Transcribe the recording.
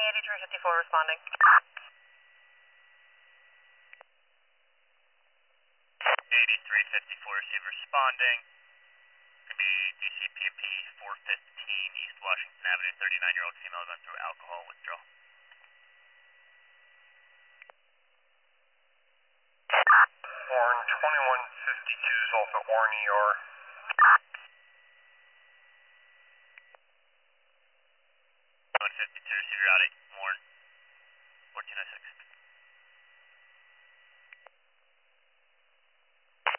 8354 responding. 8354 receive responding. Could be DCPP 415 East Washington Avenue, 39-year-old female going through alcohol withdrawal. Warren 2152 is off at Warren ER.